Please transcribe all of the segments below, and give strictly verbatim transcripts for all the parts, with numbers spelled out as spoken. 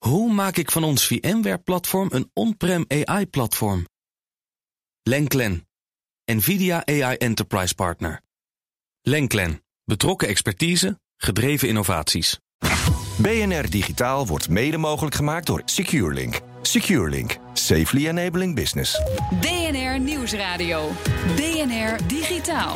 Hoe maak ik van ons VMware-platform een on-prem A I-platform? Lenklen, NVIDIA A I Enterprise Partner. Lenklen, betrokken expertise, gedreven innovaties. B N R Digitaal wordt mede mogelijk gemaakt door SecureLink. SecureLink, safely enabling business. B N R Nieuwsradio. B N R Digitaal.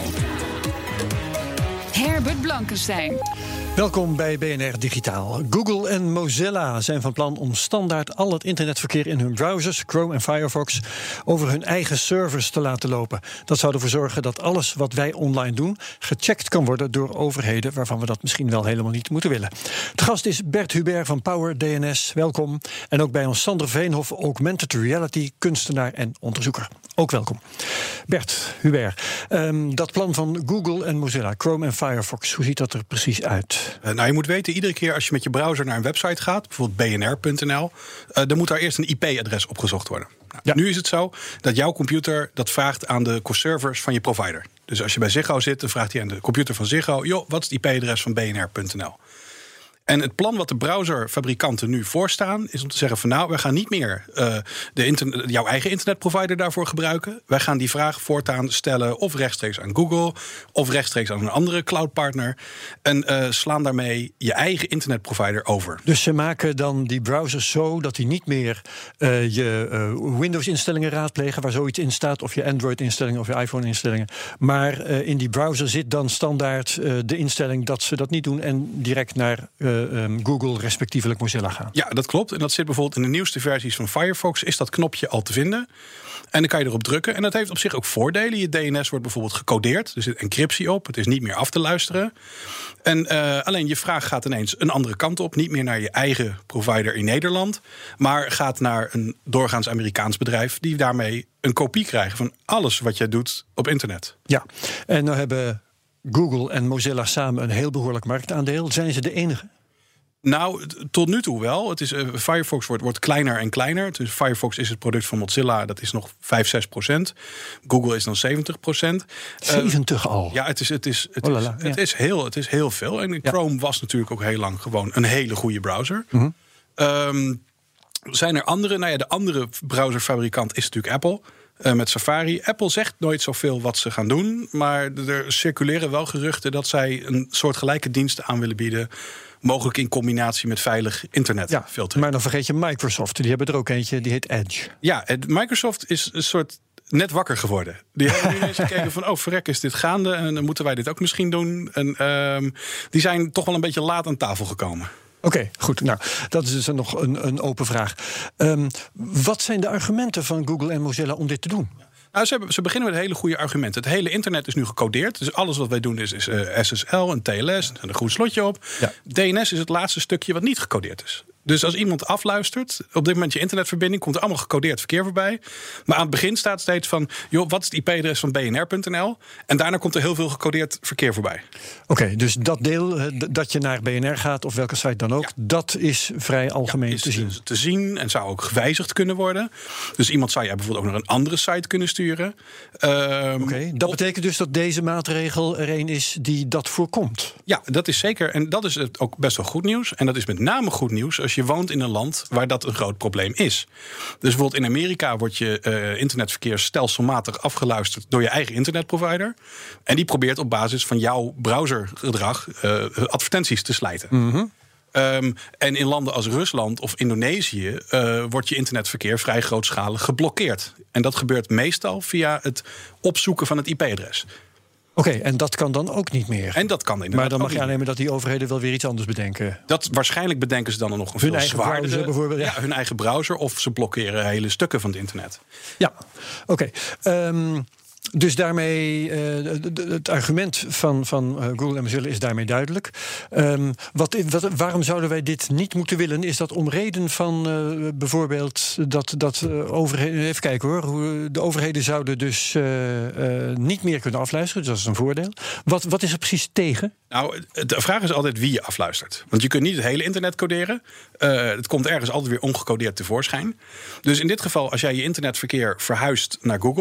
Herbert Blankenstein. Welkom bij B N R Digitaal. Google en Mozilla zijn van plan om standaard al het internetverkeer in hun browsers, Chrome en Firefox, over hun eigen servers te laten lopen. Dat zou ervoor zorgen dat alles wat wij online doen gecheckt kan worden door overheden waarvan we dat misschien wel helemaal niet moeten willen. De gast is Bert Hubert van Power D N S. Welkom. En ook bij ons Sander Veenhoff, augmented reality kunstenaar en onderzoeker. Ook welkom. Bert Hubert, um, dat plan van Google en Mozilla, Chrome en Firefox, hoe ziet dat er precies uit? Uh, nou, je moet weten, iedere keer als je met je browser naar een website gaat, bijvoorbeeld b n r punt n l, uh, dan moet daar eerst een I P-adres opgezocht worden. Nou, ja. Nu is het zo dat jouw computer dat vraagt aan de servers van je provider. Dus als je bij Ziggo zit, dan vraagt hij aan de computer van Ziggo, joh, wat is het I P-adres van b n r punt n l? En het plan wat de browserfabrikanten nu voorstaan is om te zeggen van nou, wij gaan niet meer uh, de internet, jouw eigen internetprovider daarvoor gebruiken. Wij gaan die vraag voortaan stellen of rechtstreeks aan Google of rechtstreeks aan een andere cloudpartner en uh, slaan daarmee je eigen internetprovider over. Dus ze maken dan die browsers zo dat die niet meer uh, je uh, Windows-instellingen raadplegen waar zoiets in staat, of je Android-instellingen of je iPhone-instellingen. Maar uh, in die browser zit dan standaard uh, de instelling dat ze dat niet doen en direct naar uh, Um, Google, respectievelijk Mozilla gaan. Ja, dat klopt. En dat zit bijvoorbeeld in de nieuwste versies van Firefox, is dat knopje al te vinden. En dan kan je erop drukken. En dat heeft op zich ook voordelen. Je D N S wordt bijvoorbeeld gecodeerd. Er zit encryptie op. Het is niet meer af te luisteren. En uh, alleen je vraag gaat ineens een andere kant op. Niet meer naar je eigen provider in Nederland. Maar gaat naar een doorgaans Amerikaans bedrijf die daarmee een kopie krijgen van alles wat jij doet op internet. Ja, en nou hebben Google en Mozilla samen een heel behoorlijk marktaandeel. Zijn ze de enige? Nou, tot nu toe wel. Het is, uh, Firefox wordt, wordt kleiner en kleiner. Dus Firefox is het product van Mozilla, dat is nog vijf, zes procent. Google is dan zeventig procent. zeventig uh, al? Ja, het is, het is, het oh, is, la, la, het ja. is, heel, het is heel veel. En Chrome ja. was natuurlijk ook heel lang gewoon een hele goede browser. Mm-hmm. Um, zijn er andere? Nou ja, de andere browserfabrikant is natuurlijk Apple. Uh, met Safari. Apple zegt nooit zoveel wat ze gaan doen, maar er circuleren wel geruchten dat zij een soortgelijke diensten aan willen bieden, mogelijk in combinatie met veilig internetfiltering. Ja, maar dan vergeet je Microsoft. Die hebben er ook eentje, die heet Edge. Ja, het, Microsoft is een soort net wakker geworden. Die hebben nu eens gekeken van, oh verrek, is dit gaande en dan moeten wij dit ook misschien doen. En um, die zijn toch wel een beetje laat aan tafel gekomen. Oké, okay, goed. Nou, dat is dus nog een, een open vraag. Um, wat zijn de argumenten van Google en Mozilla om dit te doen? Nou, ze, hebben, ze beginnen met hele goede argumenten. Het hele internet is nu gecodeerd. Dus alles wat wij doen is, is uh, S S L, een T L S, en een groen slotje op. Ja. D N S is het laatste stukje wat niet gecodeerd is. Dus als iemand afluistert, op dit moment je internetverbinding, komt er allemaal gecodeerd verkeer voorbij. Maar aan het begin staat steeds van, joh, wat is het I P-adres van b n r punt n l? En daarna komt er heel veel gecodeerd verkeer voorbij. Oké, okay, dus dat deel, dat je naar B N R gaat of welke site dan ook, ja. dat is vrij algemeen ja, is te zien. te zien en zou ook gewijzigd kunnen worden. Dus iemand zou je bijvoorbeeld ook naar een andere site kunnen sturen. Um, Oké, okay, dat of, betekent dus dat deze maatregel er een is die dat voorkomt? Ja, dat is zeker. En dat is ook best wel goed nieuws. En dat is met name goed nieuws als je woont in een land waar dat een groot probleem is. Dus bijvoorbeeld in Amerika wordt je uh, internetverkeer stelselmatig afgeluisterd door je eigen internetprovider. En die probeert op basis van jouw browsergedrag uh, advertenties te slijten. Mm-hmm. Um, en in landen als Rusland of Indonesië uh, wordt je internetverkeer vrij grootschalig geblokkeerd. En dat gebeurt meestal via het opzoeken van het I P-adres. Oké, okay, en dat kan dan ook niet meer. En dat kan inderdaad. Maar dan mag je aannemen dat die overheden wel weer iets anders bedenken. Dat waarschijnlijk bedenken ze dan nog een hun veel eigen zwaardere, browser bijvoorbeeld. Ja. Ja, hun eigen browser, of ze blokkeren hele stukken van het internet. Ja, oké. Okay. Um, Dus daarmee, uh, het argument van, van uh, Google en Mozilla is daarmee duidelijk. Um, wat, wat, waarom zouden wij dit niet moeten willen? Is dat om reden van uh, bijvoorbeeld dat, dat uh, overheden... Even kijken hoor. Hoe, de overheden zouden dus uh, uh, niet meer kunnen afluisteren. Dus dat is een voordeel. Wat, wat is er precies tegen? Nou, de vraag is altijd wie je afluistert. Want je kunt niet het hele internet coderen. Uh, het komt ergens altijd weer ongecodeerd tevoorschijn. Dus in dit geval, als jij je internetverkeer verhuist naar Google,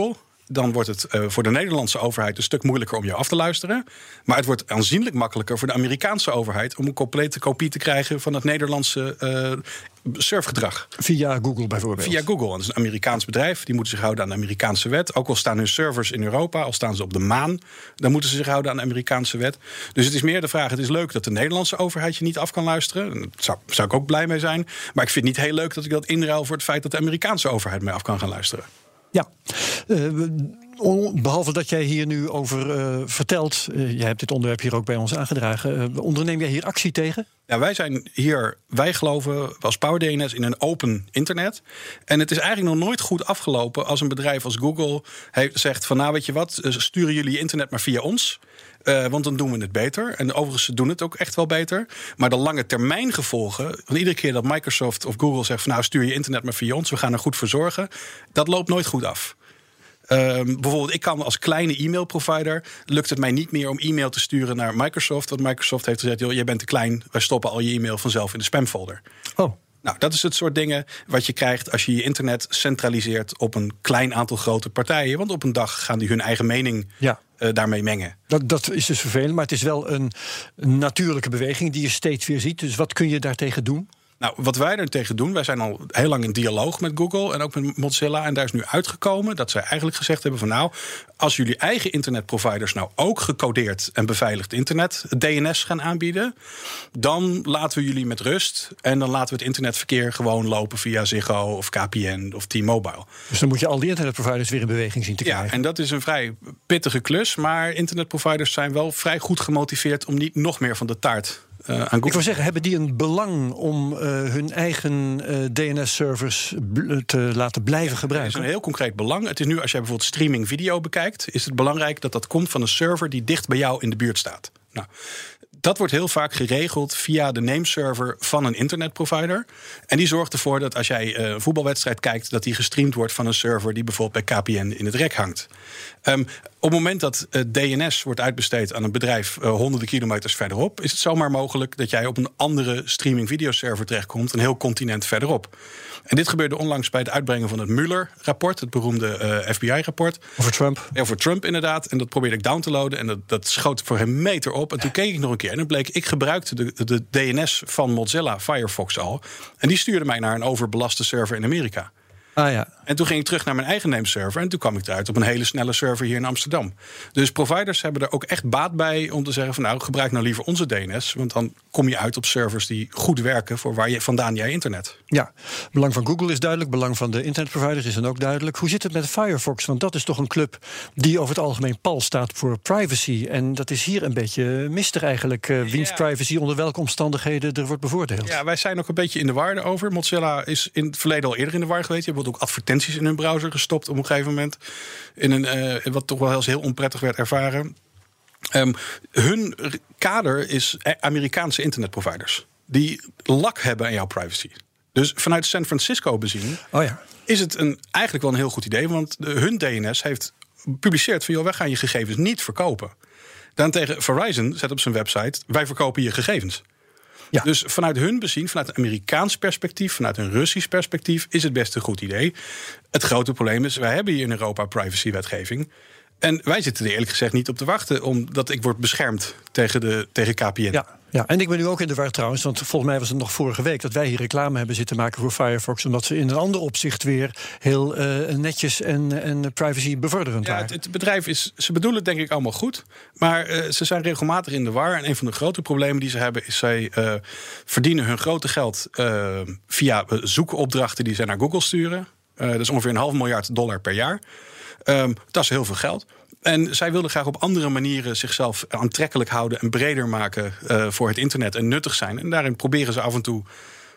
dan wordt het uh, voor de Nederlandse overheid een stuk moeilijker om je af te luisteren. Maar het wordt aanzienlijk makkelijker voor de Amerikaanse overheid om een complete kopie te krijgen van het Nederlandse uh, surfgedrag. Via Google bijvoorbeeld? Via Google. Dat is een Amerikaans bedrijf. Die moeten zich houden aan de Amerikaanse wet. Ook al staan hun servers in Europa, al staan ze op de maan, dan moeten ze zich houden aan de Amerikaanse wet. Dus het is meer de vraag, het is leuk dat de Nederlandse overheid je niet af kan luisteren. Daar zou, zou ik ook blij mee zijn. Maar ik vind het niet heel leuk dat ik dat inruil voor het feit dat de Amerikaanse overheid mij af kan gaan luisteren. Ja, uh, behalve dat jij hier nu over uh, vertelt, uh, jij hebt dit onderwerp hier ook bij ons aangedragen, uh, onderneem jij hier actie tegen? Ja, wij zijn hier, wij geloven als PowerDNS in een open internet. En het is eigenlijk nog nooit goed afgelopen als een bedrijf als Google heeft, zegt van nou weet je wat, sturen jullie je internet maar via ons. Uh, want dan doen we het beter. En overigens, ze doen het ook echt wel beter. Maar de lange termijn gevolgen, want iedere keer dat Microsoft of Google zegt van nou stuur je internet maar via ons, we gaan er goed voor zorgen, dat loopt nooit goed af. Uh, bijvoorbeeld, ik kan als kleine e-mailprovider, lukt het mij niet meer om e-mail te sturen naar Microsoft. Want Microsoft heeft gezegd, joh, jij bent te klein, wij stoppen al je e-mail vanzelf in de spamfolder. Oh. Nou, dat is het soort dingen wat je krijgt als je je internet centraliseert op een klein aantal grote partijen. Want op een dag gaan die hun eigen mening ja. uh, daarmee mengen. Dat, dat is dus vervelend, maar het is wel een natuurlijke beweging die je steeds weer ziet. Dus wat kun je daartegen doen? Nou, wat wij er tegen doen, wij zijn al heel lang in dialoog met Google en ook met Mozilla. En daar is nu uitgekomen dat zij eigenlijk gezegd hebben van nou, als jullie eigen internetproviders nou ook gecodeerd en beveiligd internet, D N S gaan aanbieden, dan laten we jullie met rust. En dan laten we het internetverkeer gewoon lopen via Ziggo of K P N of T-Mobile. Dus dan moet je al die internetproviders weer in beweging zien te krijgen. Ja, en dat is een vrij pittige klus. Maar internetproviders zijn wel vrij goed gemotiveerd om niet nog meer van de taart Uh, aan ik wil zeggen, hebben die een belang om uh, hun eigen uh, D N S-servers bl- te laten blijven gebruiken? Het is een heel concreet belang. Het is nu, als jij bijvoorbeeld streaming video bekijkt, is het belangrijk dat dat komt van een server die dicht bij jou in de buurt staat. Nou, dat wordt heel vaak geregeld via de nameserver van een internetprovider. En die zorgt ervoor dat als jij een voetbalwedstrijd kijkt, dat die gestreamd wordt van een server die bijvoorbeeld bij K P N in het rek hangt. Um, op het moment dat uh, D N S wordt uitbesteed aan een bedrijf uh, honderden kilometers verderop, is het zomaar mogelijk dat jij op een andere streaming videoserver terechtkomt, een heel continent verderop. En dit gebeurde onlangs bij het uitbrengen van het Mueller-rapport, het beroemde uh, F B I-rapport. Over Trump. Ja, over Trump inderdaad. En dat probeerde ik down te loaden en dat, dat schoot voor een meter op. En toen keek ik nog een keer en dan bleek, ik gebruikte de, de D N S van Mozilla Firefox al. En die stuurde mij naar een overbelaste server in Amerika. Ah, ja. En toen ging ik terug naar mijn eigen nameserver en toen kwam ik eruit op een hele snelle server hier in Amsterdam. Dus providers hebben er ook echt baat bij om te zeggen van nou, gebruik nou liever onze D N S, want dan kom je uit op servers die goed werken voor waar je vandaan jij internet. Ja, belang van Google is duidelijk, belang van de internetproviders is dan ook duidelijk. Hoe zit het met Firefox? Want dat is toch een club die over het algemeen pal staat voor privacy. En dat is hier een beetje mistig eigenlijk. Uh, wiens ja. privacy onder welke omstandigheden er wordt bevoordeeld. Ja, wij zijn ook een beetje in de war over. Mozilla is in het verleden al eerder in de war geweest. Je hebt ook advertenties in hun browser gestopt op een gegeven moment. In een uh, wat toch wel heel, heel onprettig werd ervaren. Um, hun kader is Amerikaanse internetproviders die lak hebben aan jouw privacy. Dus vanuit San Francisco bezien oh ja. is het een, eigenlijk wel een heel goed idee. Want de, hun D N S heeft gepubliceerd van joh, wij gaan je gegevens niet verkopen. Daarentegen Verizon zet op zijn website, wij verkopen je gegevens. Ja. Dus vanuit hun bezien, vanuit een Amerikaans perspectief, vanuit een Russisch perspectief, is het best een goed idee. Het grote probleem is, wij hebben hier in Europa privacywetgeving. En wij zitten er eerlijk gezegd niet op te wachten, omdat ik word beschermd tegen, de, tegen K P N. Ja, ja, en ik ben nu ook in de war trouwens, want volgens mij was het nog vorige week dat wij hier reclame hebben zitten maken voor Firefox, omdat ze in een ander opzicht weer heel uh, netjes en, en privacy bevorderend ja, waren. Het, het bedrijf is, ze bedoelen het denk ik allemaal goed, maar uh, ze zijn regelmatig in de war. En een van de grote problemen die ze hebben is, zij uh, verdienen hun grote geld uh, via zoekopdrachten die zij naar Google sturen. Uh, dat is ongeveer een half miljard dollar per jaar. Um, dat is heel veel geld. En zij wilden graag op andere manieren zichzelf aantrekkelijk houden en breder maken uh, voor het internet en nuttig zijn. En daarin proberen ze af en toe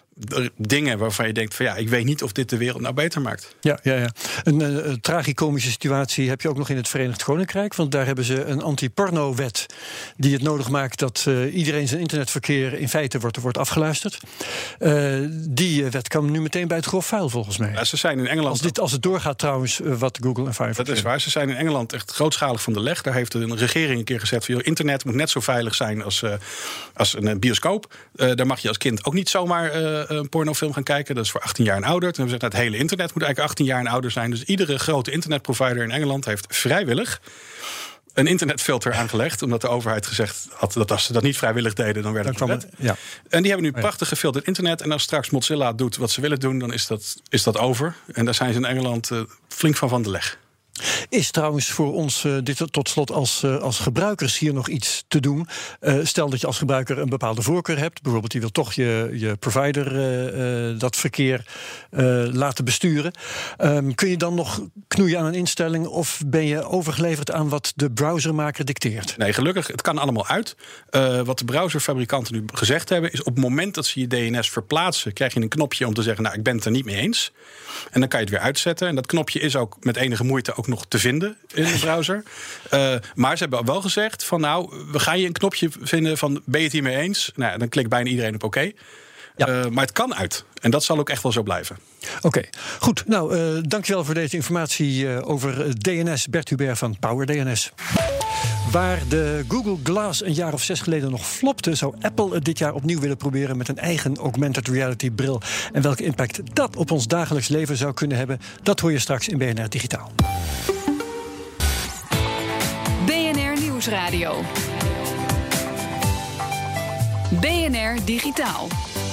dingen waarvan je denkt van ja, ik weet niet of dit de wereld nou beter maakt. Ja, ja, ja. Een uh, tragicomische situatie heb je ook nog in het Verenigd Koninkrijk, want daar hebben ze een anti-porno-wet die het nodig maakt dat uh, iedereen zijn internetverkeer in feite wordt, wordt afgeluisterd. Uh, die uh, wet kan nu meteen bij het grof vuil volgens mij. Ja, ze zijn in Engeland. Als, dit, als het doorgaat trouwens, uh, wat Google en Firefox. Dat is waar. Ze zijn in Engeland echt grootschalig van de leg. Daar heeft een regering een keer gezegd van joh, internet moet net zo veilig zijn als, uh, als een bioscoop. Uh, daar mag je als kind ook niet zomaar uh, een pornofilm gaan kijken. Dat is voor achttien jaar en ouder. Toen hebben we gezegd, nou, het hele internet moet eigenlijk achttien jaar en ouder zijn. Dus iedere grote internetprovider in Engeland heeft vrijwillig een internetfilter aangelegd, omdat de overheid gezegd had dat als ze dat niet vrijwillig deden, dan werd het kwam het, ja. En die hebben nu prachtig gefilterd internet. En als straks Mozilla doet wat ze willen doen, dan is dat, is dat over. En daar zijn ze in Engeland uh, flink van van de leg. Is trouwens voor ons uh, dit tot slot als, uh, als gebruikers hier nog iets te doen? Uh, stel dat je als gebruiker een bepaalde voorkeur hebt. Bijvoorbeeld je wil toch je, je provider uh, uh, dat verkeer uh, laten besturen. Um, kun je dan nog knoeien aan een instelling of ben je overgeleverd aan wat de browsermaker dicteert? Nee, gelukkig, het kan allemaal uit. Uh, wat de browserfabrikanten nu gezegd hebben is op het moment dat ze je D N S verplaatsen, krijg je een knopje om te zeggen, nou, ik ben het er niet mee eens. En dan kan je het weer uitzetten. En dat knopje is ook met enige moeite ook nog te vinden in de browser. Uh, maar ze hebben wel gezegd van nou, we gaan je een knopje vinden van ben je het hiermee eens? Nou, dan klikt bijna iedereen op oké. Okay. Ja. Uh, maar het kan uit. En dat zal ook echt wel zo blijven. Oké, okay. Goed. Nou, uh, dankjewel voor deze informatie uh, over D N S. Bert Hubert van Power D N S. Waar de Google Glass een jaar of zes geleden nog flopte, zou Apple het dit jaar opnieuw willen proberen met een eigen augmented reality bril. En welke impact dat op ons dagelijks leven zou kunnen hebben, dat hoor je straks in B N R Digitaal. B N R Nieuwsradio. B N R Digitaal.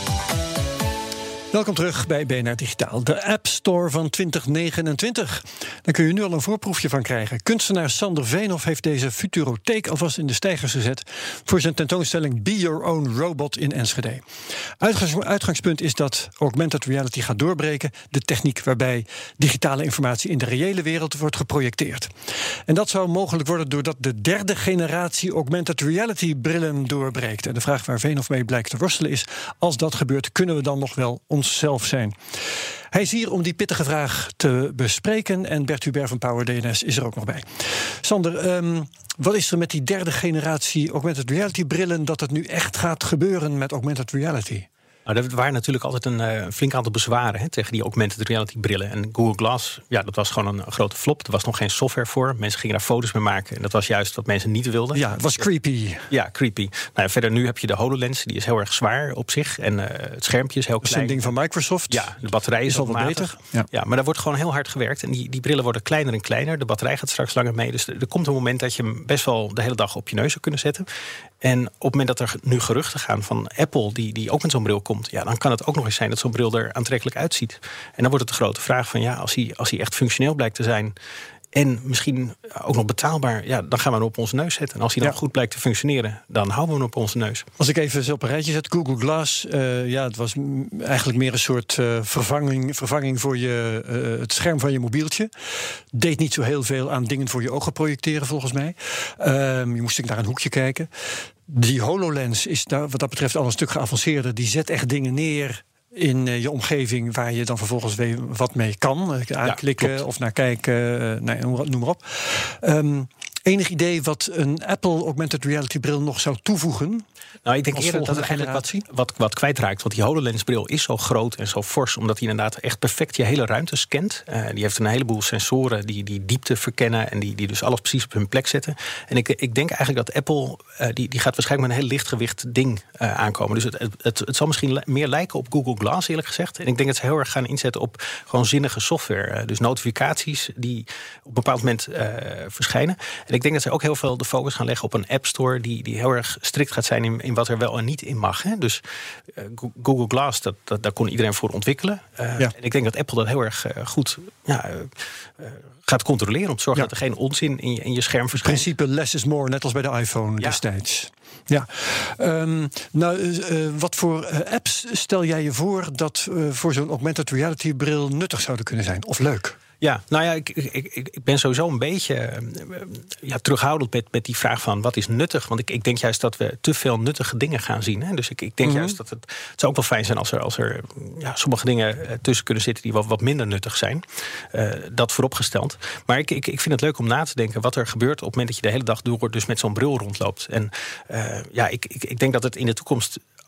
Welkom terug bij B N R Digitaal, de App Store van twintig negenentwintig. Daar kun je nu al een voorproefje van krijgen. Kunstenaar Sander Veenhoff heeft deze futurotheek alvast in de steigers gezet voor zijn tentoonstelling Be Your Own Robot in Enschede. Uitgangs- uitgangspunt is dat augmented reality gaat doorbreken, de techniek waarbij digitale informatie in de reële wereld wordt geprojecteerd. En dat zou mogelijk worden doordat de derde generatie augmented reality brillen doorbreekt. En de vraag waar Veenhoff mee blijkt te worstelen is, als dat gebeurt, kunnen we dan nog wel onszelf zijn? Hij is hier om die pittige vraag te bespreken en Bert Hubert van Power D N S is er ook nog bij. Sander, um, wat is er met die derde generatie augmented reality brillen dat het nu echt gaat gebeuren met augmented reality? Nou, er waren natuurlijk altijd een uh, flink aantal bezwaren hè, tegen die augmented reality brillen. En Google Glass, ja, dat was gewoon een, een grote flop. Er was nog geen software voor. Mensen gingen daar foto's mee maken. En dat was juist wat mensen niet wilden. Ja, het was creepy. Ja, creepy. Nou ja, verder nu heb je de HoloLens. Die is heel erg zwaar op zich. En uh, het schermpje is heel klein. Dat is een ding van Microsoft. Ja, de batterij is, is al wat beter. Ja. ja, maar daar wordt gewoon heel hard gewerkt. En die, die brillen worden kleiner en kleiner. De batterij gaat straks langer mee. Dus er, er komt een moment dat je hem best wel de hele dag op je neus zou kunnen zetten. En op het moment dat er nu geruchten gaan van Apple, die, die ook met zo'n bril komt, ja, dan kan het ook nog eens zijn dat zo'n bril er aantrekkelijk uitziet. En dan wordt het de grote vraag van ja, als hij, als hij echt functioneel blijkt te zijn en misschien ook nog betaalbaar, ja, dan gaan we hem op onze neus zetten. En als hij dan ja. goed blijkt te functioneren, dan houden we hem op onze neus. Als ik even op een rijtje zet, Google Glass, uh, ja, het was m- eigenlijk meer een soort uh, vervanging, vervanging voor je, uh, het scherm van je mobieltje. Deed niet zo heel veel aan dingen voor je ogen projecteren, volgens mij. Uh, je moest naar een hoekje kijken. Die HoloLens is daar wat dat betreft al een stuk geavanceerder. Die zet echt dingen neer in uh, je omgeving waar je dan vervolgens weer wat mee kan. Uh, aanklikken ja, of naar kijken, uh, nee, noem maar op. Um, enig idee wat een Apple augmented reality bril nog zou toevoegen? Nou, ik denk eerder dat het eigenlijk wat, wat, wat kwijtraakt. Want die HoloLens-bril is zo groot en zo fors, omdat hij inderdaad echt perfect je hele ruimte scant. Uh, die heeft een heleboel sensoren die, die diepte verkennen en die, die dus alles precies op hun plek zetten. En ik, ik denk eigenlijk dat Apple, uh, die, die gaat waarschijnlijk met een heel lichtgewicht ding uh, aankomen. Dus het, het, het, het zal misschien meer lijken op Google Glass, eerlijk gezegd. En ik denk dat ze heel erg gaan inzetten op gewoon zinnige software. Uh, dus notificaties die op een bepaald moment uh, verschijnen. En ik denk dat ze ook heel veel de focus gaan leggen op een App Store die, die heel erg strikt gaat zijn in, in wat er wel en niet in mag. Hè. Dus uh, Google Glass, dat, dat, daar kon iedereen voor ontwikkelen. Uh, ja. En ik denk dat Apple dat heel erg uh, goed ja, uh, uh, gaat controleren om te zorgen ja. dat er geen onzin in je, in je scherm verschijnt. Het principe less is more, net als bij de iPhone ja. destijds. Ja. Um, nou, uh, wat voor uh, apps stel jij je voor dat uh, voor zo'n augmented reality bril nuttig zouden kunnen zijn? Of leuk? Ja, nou ja, ik, ik, ik ben sowieso een beetje uh, ja, terughoudend met, met die vraag van wat is nuttig. Want ik, ik denk juist dat we te veel nuttige dingen gaan zien. Hè? Dus ik, ik denk mm-hmm. juist dat het, het zou ook wel fijn zijn als er, als er ja, sommige dingen uh, tussen kunnen zitten die wat, wat minder nuttig zijn. Uh, dat vooropgesteld. Maar ik, ik, ik vind het leuk om na te denken wat er gebeurt op het moment dat je de hele dag door dus met zo'n bril rondloopt. En uh, ja, ik, ik, ik denk dat het in de toekomst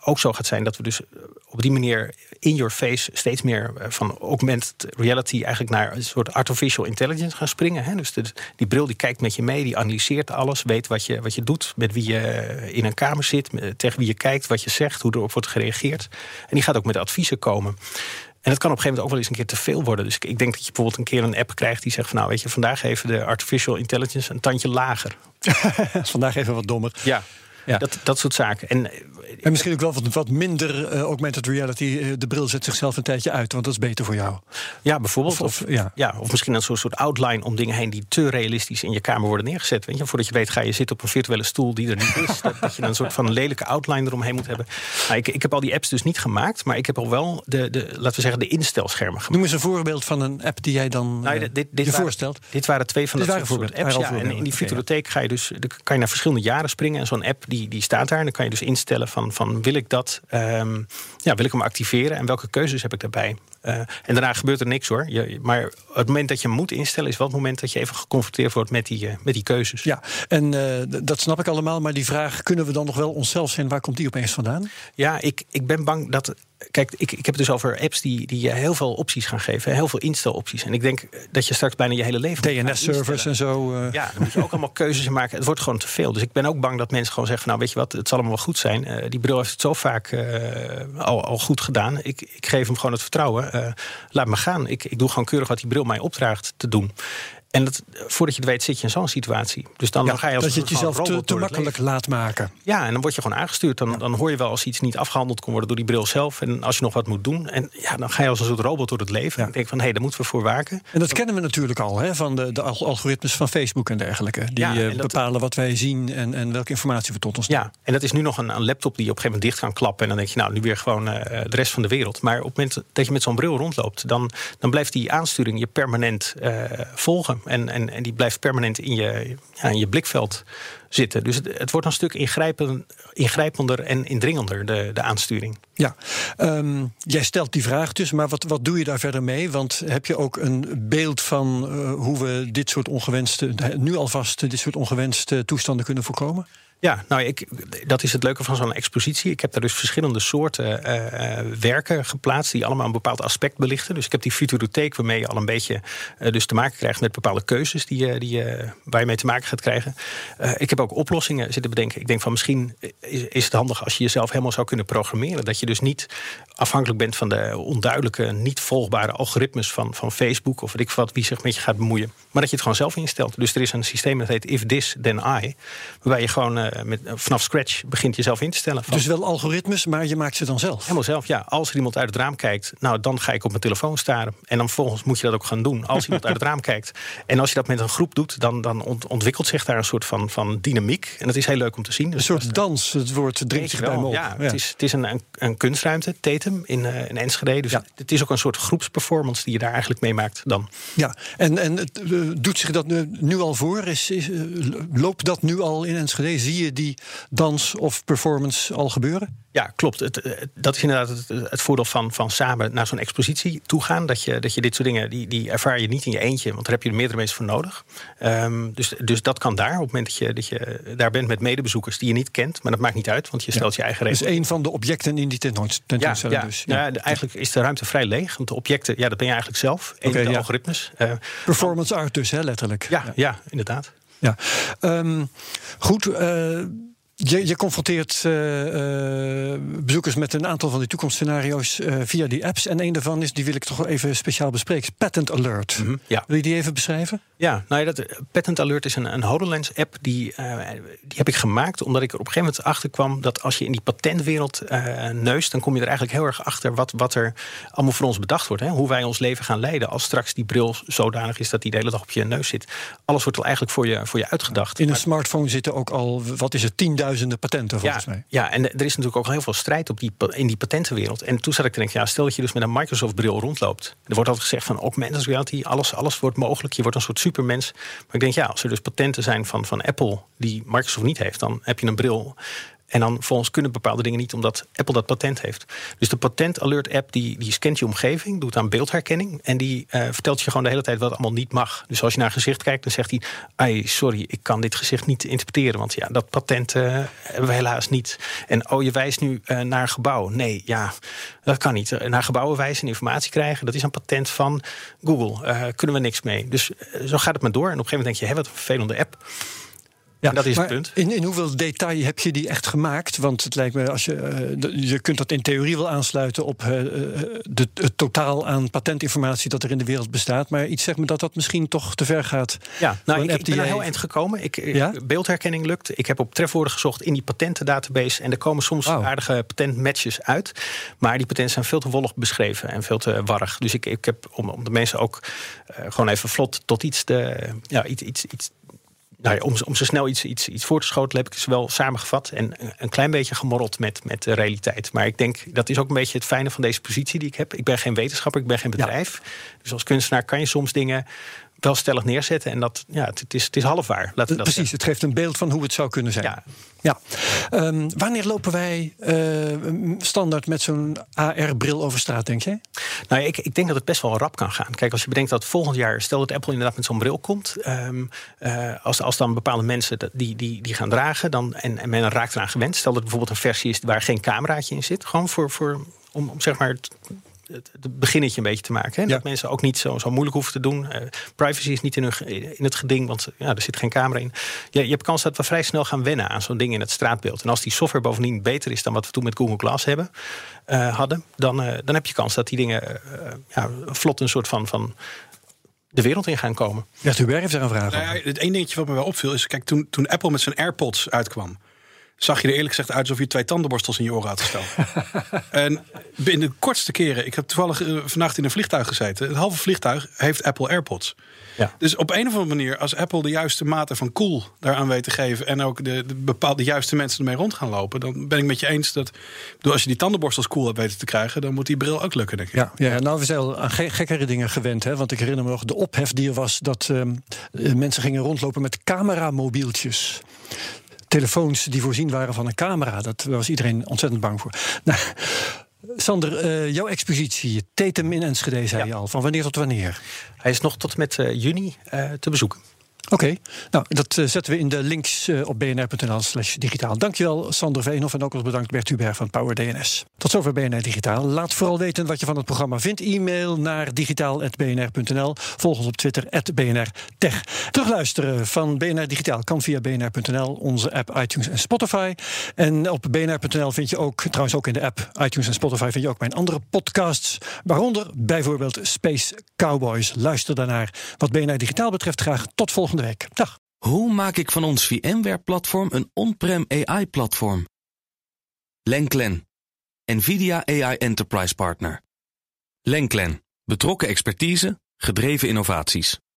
ook zo gaat zijn dat we dus op die manier in your face steeds meer van augmented reality eigenlijk naar een soort artificial intelligence gaan springen. Hè? Dus de, die bril die kijkt met je mee, die analyseert alles, weet wat je, wat je doet, met wie je in een kamer zit, tegen wie je kijkt, wat je zegt, hoe erop wordt gereageerd. En die gaat ook met adviezen komen. En dat kan op een gegeven moment ook wel eens een keer te veel worden. Dus ik denk dat je bijvoorbeeld een keer een app krijgt die zegt van nou weet je, vandaag even de artificial intelligence een tandje lager. Vandaag even wat dommer. Ja. Ja. Dat, dat soort zaken. En, en misschien ook wel wat, wat minder uh, augmented reality. Uh, de bril zet zichzelf een tijdje uit, want dat is beter voor jou. Ja, bijvoorbeeld. Of, of, of, ja. Ja, of misschien een soort, soort outline om dingen heen die te realistisch in je kamer worden neergezet. Weet je? Voordat je weet ga je zitten op een virtuele stoel die er niet is. dat, dat je een soort van lelijke outline eromheen moet hebben. Nou, ik, ik heb al die apps dus niet gemaakt, maar ik heb al wel de, de laten we zeggen, de instelschermen gemaakt. Noem eens een voorbeeld van een app die jij dan nou, dit, dit, dit je waren, voorstelt. Dit waren twee van dit dat soort apps. Ja, en in die Futurotheek ga je dus kan je naar verschillende jaren springen. En zo'n app die, die staat daar. En dan kan je dus instellen van, van wil ik dat, um, ja, wil ik hem activeren en welke keuzes heb ik daarbij. Uh, en daarna gebeurt er niks hoor. Je, maar het moment dat je hem moet instellen is wel het moment dat je even geconfronteerd wordt met die, uh, met die keuzes. Ja, en uh, dat snap ik allemaal. Maar die vraag, kunnen we dan nog wel onszelf zijn? Waar komt die opeens vandaan? Ja, ik, ik ben bang dat... Kijk, ik, ik heb het dus over apps die, die je heel veel opties gaan geven. Heel veel instelopties. En ik denk dat je straks bijna je hele leven... D N S-servers en zo. Uh... Ja, dan moet je ook allemaal keuzes in maken. Het wordt gewoon te veel. Dus ik ben ook bang dat mensen gewoon zeggen van, nou weet je wat, het zal allemaal wel goed zijn. Uh, die bril heeft het zo vaak uh, al, al goed gedaan. Ik, ik geef hem gewoon het vertrouwen. Uh, laat me gaan. Ik, ik doe gewoon keurig wat die bril mij opdraagt te doen. En dat, voordat je het weet zit je in zo'n situatie. Dus dan, ja, dan ga je als dat je het jezelf te, te makkelijk laat maken. Ja, en dan word je gewoon aangestuurd. Dan, ja. dan hoor je wel als iets niet afgehandeld kon worden door die bril zelf. En als je nog wat moet doen. En ja, dan ga je als een soort robot door het leven. Ja. En ik denk van, hé, hey, daar moeten we voor waken. En dat kennen we natuurlijk al, hè, van de, de algoritmes van Facebook en dergelijke. Die ja, en uh, dat, bepalen wat wij zien en, en welke informatie we tot ons nemen. Ja, en dat is nu nog een, een laptop die je op een gegeven moment dicht kan klappen. En dan denk je, nou, nu weer gewoon uh, de rest van de wereld. Maar op het moment dat je met zo'n bril rondloopt, dan, dan blijft die aansturing je permanent uh, volgen. En, en, en die blijft permanent in je, ja, in je blikveld zitten. Dus het, het wordt een stuk ingrijpen, ingrijpender en indringender, de, de aansturing. Ja, um, jij stelt die vraag dus, maar wat, wat doe je daar verder mee? Want heb je ook een beeld van uh, hoe we dit soort ongewenste, nu alvast dit soort ongewenste toestanden kunnen voorkomen? Ja, nou, ik, dat is het leuke van zo'n expositie. Ik heb daar dus verschillende soorten uh, werken geplaatst die allemaal een bepaald aspect belichten. Dus ik heb die Futurotheek waarmee je al een beetje uh, dus te maken krijgt met bepaalde keuzes die je, die je, waar je mee te maken gaat krijgen. Uh, ik heb ook oplossingen zitten bedenken. Ik denk van misschien is, is het handig als je jezelf helemaal zou kunnen programmeren. Dat je dus niet afhankelijk bent van de onduidelijke, niet volgbare algoritmes van, van Facebook of weet ik wat, wie zich met je gaat bemoeien. Maar dat je het gewoon zelf instelt. Dus er is een systeem dat heet If This Then I, waarbij je gewoon uh, met, uh, vanaf scratch begint jezelf in te stellen. Van, dus wel algoritmes, maar je maakt ze dan zelf? Helemaal zelf, ja. Als er iemand uit het raam kijkt, nou dan ga ik op mijn telefoon staren. En dan vervolgens moet je dat ook gaan doen. Als iemand uit het raam kijkt. En als je dat met een groep doet, dan, dan ontwikkelt zich daar een soort van, van dynamiek. En dat is heel leuk om te zien. Dus een soort dans, het woord dringt zich bij me op. Ja, ja. Het is, het is een, een, een kunstruimte, Tatum, in, uh, in Enschede. Dus ja. Het is ook een soort groepsperformance die je daar eigenlijk meemaakt dan. Ja, en, en uh, doet zich dat nu, nu al voor? Is, is, uh, loopt dat nu al in Enschede? Zie je die dans of performance al gebeuren? Ja, klopt. Het, het, dat is inderdaad het, het voordeel van, van samen naar zo'n expositie toe gaan. Dat je, dat je dit soort dingen, die, die ervaar je niet in je eentje. Want daar heb je er meerdere mensen voor nodig. Um, dus, dus dat kan daar. Op het moment dat je, dat je daar bent met medebezoekers die je niet kent. Maar dat maakt niet uit, want je stelt ja. je eigen regels. Dat is een van de objecten in die tentoonstelling ja, ja. dus. Ja. Ja, de, eigenlijk is de ruimte vrij leeg. Want de objecten, ja, dat ben je eigenlijk zelf. Een okay, van de ja. algoritmes. Uh, Performance art dus, hè, letterlijk. Ja, ja. ja inderdaad. Ja. Um, goed, uh, Je, je confronteert uh, uh, bezoekers met een aantal van die toekomstscenario's uh, via die apps. En een daarvan is, die wil ik toch wel even speciaal bespreken, Patent Alert. Mm-hmm, ja. Wil je die even beschrijven? Ja, nou ja, dat, Patent Alert is een, een HoloLens-app. Die, uh, die heb ik gemaakt omdat ik er op een gegeven moment achter kwam dat als je in die patentwereld uh, neust, dan kom je er eigenlijk heel erg achter wat, wat er allemaal voor ons bedacht wordt. Hè? Hoe wij ons leven gaan leiden als straks die bril zodanig is dat die de hele dag op je neus zit. Alles wordt al eigenlijk voor je, voor je uitgedacht. In een maar, smartphone zitten ook al, wat is het, tienduizenden patenten volgens ja, mij. Ja, en er is natuurlijk ook al heel veel strijd op die, in die patentenwereld. En toen zat ik te denken, ja, stel dat je dus met een Microsoft-bril rondloopt. Er wordt altijd gezegd van augmented reality, alles, alles wordt mogelijk. Je wordt een soort supermens. Maar ik denk, ja, als er dus patenten zijn van, van Apple die Microsoft niet heeft, dan heb je een bril En dan volgens kunnen bepaalde dingen niet, omdat Apple dat patent heeft. Dus de patent alert app die, die scant je omgeving, doet aan beeldherkenning. En die uh, vertelt je gewoon de hele tijd wat allemaal niet mag. Dus als je naar een gezicht kijkt, dan zegt hij, ai, sorry, ik kan dit gezicht niet interpreteren. Want ja, dat patent uh, hebben we helaas niet. En oh, je wijst nu uh, naar een gebouw. Nee, ja, dat kan niet. Naar gebouwen wijzen en informatie krijgen, dat is een patent van Google. Uh, kunnen we niks mee. Dus uh, zo gaat het maar door. En op een gegeven moment denk je, hé, wat een vervelende app. Ja, en dat is het punt. In, in hoeveel detail heb je die echt gemaakt? Want het lijkt me, als je, uh, je kunt dat in theorie wel aansluiten op uh, de, het totaal aan patentinformatie dat er in de wereld bestaat. Maar iets zegt me dat dat misschien toch te ver gaat. Ja, nou, ik, ik ben er heel eind gekomen. Ik, ja? Beeldherkenning lukt. Ik heb op trefwoorden gezocht in die patentendatabase. En er komen soms wow. aardige patentmatches uit. Maar die patenten zijn veel te wollig beschreven en veel te warrig. Dus ik, ik heb om, om de mensen ook uh, gewoon even vlot tot iets te, ja, iets, iets, iets Nou ja, om, om zo snel iets, iets, iets voor te schotelen heb ik ze wel samengevat en een klein beetje gemorreld met, met de realiteit. Maar ik denk, dat is ook een beetje het fijne van deze positie die ik heb. Ik ben geen wetenschapper, ik ben geen bedrijf. Ja. Dus als kunstenaar kan je soms dingen wel stellig neerzetten. En dat, ja, het, het, is, het is half waar. Laten we dat Precies, zeggen. Het geeft een beeld van hoe het zou kunnen zijn. Ja. Ja. Um, wanneer lopen wij uh, standaard met zo'n A R-bril over straat, denk je? Nou, ik, ik denk dat het best wel rap kan gaan. Kijk, als je bedenkt dat volgend jaar, stel dat Apple inderdaad met zo'n bril komt. Um, uh, als, als dan bepaalde mensen die, die, die gaan dragen dan, en, en men raakt eraan gewend. Stel dat het bijvoorbeeld een versie is waar geen cameraatje in zit. Gewoon voor, voor om, om zeg maar het, het beginnetje een beetje te maken. Hè? Ja. Dat mensen ook niet zo, zo moeilijk hoeven te doen. Uh, privacy is niet in, hun, in het geding, want ja, er zit geen camera in. Ja, je hebt kans dat we vrij snel gaan wennen aan zo'n ding in het straatbeeld. En als die software bovendien beter is dan wat we toen met Google Glass hebben, uh, hadden, dan, uh, dan heb je kans dat die dingen uh, ja, vlot een soort van, van de wereld in gaan komen. Ja, Hubert heeft er een vraag nou ja, het één dingetje wat me wel opviel is, kijk, toen, toen Apple met zijn AirPods uitkwam, zag je er eerlijk gezegd uit alsof je twee tandenborstels in je oren had gestoken. En in de kortste keren, ik heb toevallig uh, vannacht in een vliegtuig gezeten. Het halve vliegtuig heeft Apple AirPods. Ja. Dus op een of andere manier, als Apple de juiste mate van cool daaraan weet te geven en ook de, de bepaalde juiste mensen ermee rond gaan lopen, dan ben ik met je eens dat, bedoel, als je die tandenborstels cool hebt weten te krijgen, dan moet die bril ook lukken, denk ik. Ja, ja, nou, we zijn al aan ge- gekkere dingen gewend, hè? Want ik herinner me nog de ophef die er was dat um, mensen gingen rondlopen met cameramobieltjes. Telefoons die voorzien waren van een camera. Daar was iedereen ontzettend bang voor. Nou, Sander, uh, jouw expositie, Tatum in Enschede, zei ja. je al. Van wanneer tot wanneer? Hij is nog tot met uh, juni uh, te bezoeken. Oké, okay. nou, dat uh, zetten we in de links uh, op bnr.nl slash digitaal. Dankjewel, Sander Veenhoff, en ook al bedankt Bert Hubert van Power D N S. Tot zover B N R Digitaal. Laat vooral weten wat je van het programma vindt. E-mail naar digitaal punt b n r punt n l. Volg ons op Twitter, at b n r tech. Terugluisteren van B N R Digitaal kan via b n r punt n l, onze app, iTunes en Spotify. En op b n r punt n l vind je ook, trouwens ook in de app, iTunes en Spotify, vind je ook mijn andere podcasts. Waaronder bijvoorbeeld Space Cowboys. Luister daarnaar. Wat B N R Digitaal betreft graag tot volgende week. Dag. Hoe maak ik van ons VMware-platform een on-prem A I-platform? Lenklen, NVIDIA A I Enterprise Partner. Lenklen, betrokken expertise, gedreven innovaties.